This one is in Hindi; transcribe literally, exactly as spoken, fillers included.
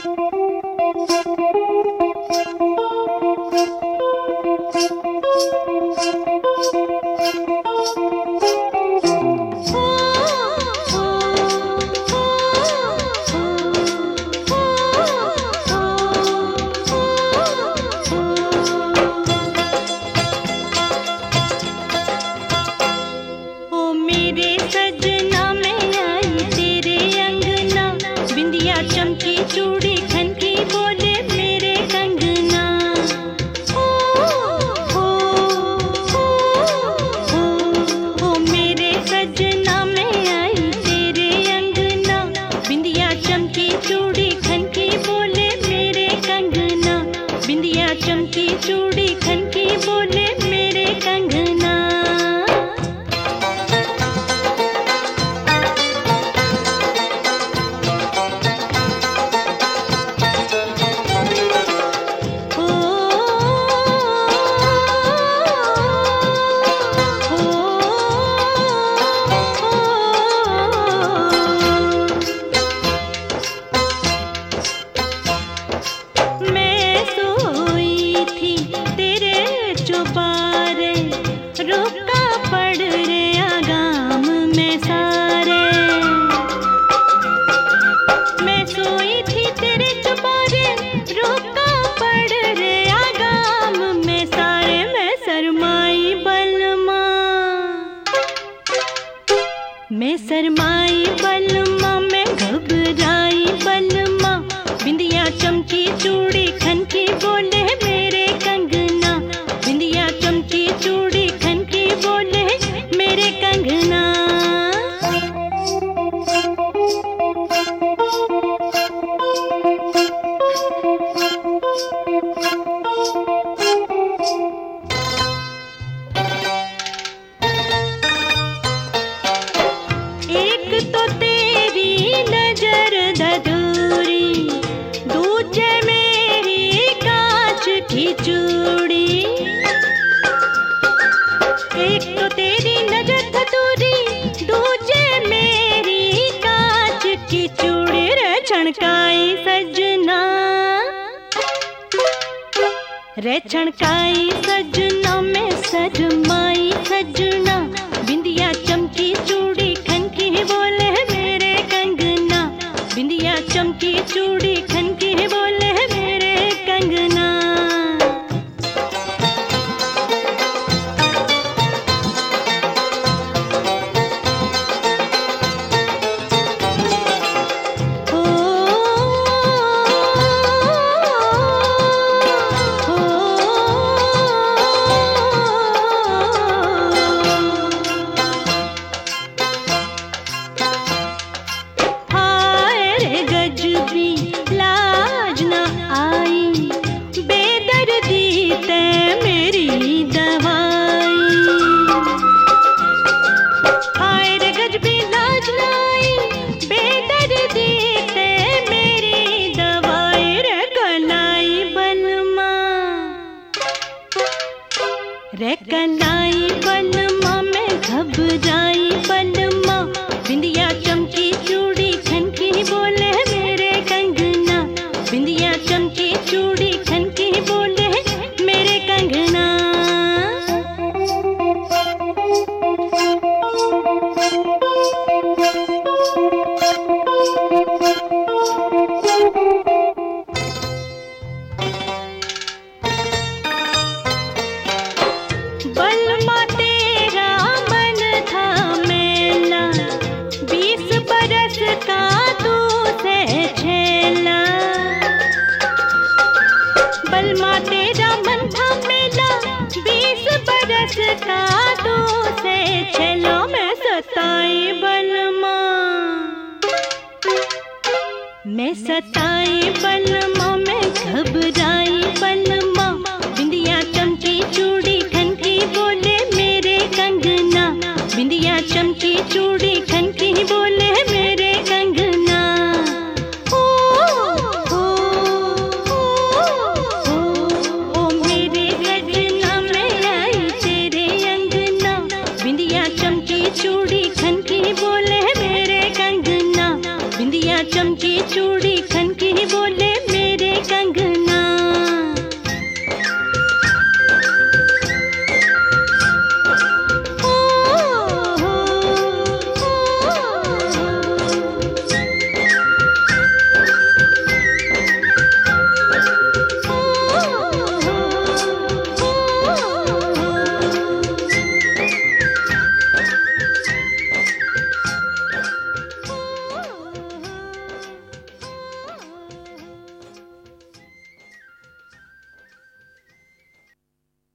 रे छणकाई सजना में सरमाई सजना, बिंदिया चमकी चूड़ी खनकी बोले मेरे कंगना, बिंदिया चमकी चूड़ी खनकी बोले मेरे कंगना। रे कलाई बलमा में घबराई बलमा, बिंदिया चमकी चूड़ी खनकी बोले मेरे कंगना, बिंदिया चमकी चूड़ी खनकी बोले मेरे कंगना। बलमा तेरा मन था मेला, बीस बरस का तू से छेला। बलमा तेरा मन था मेला, बीस बरस का तू से छेला। मैं सताई बलमा, मैं सताई बलमा, मैं घबराई बलमा, बिंदिया चमकी चूड़ी खनकी बोले मेरे कंगना, बिंदिया चमकी चूड़ी खनकी बोले मेरे कंगना। ओ ओ ओ ओ ओ मेरे सजना मैं आई तेरे अंगना, बिंदिया चमकी चूड़ी खनकी बोले मेरे कंगना, बिंदिया चमकी चूड़ी खनकी बोले कंगना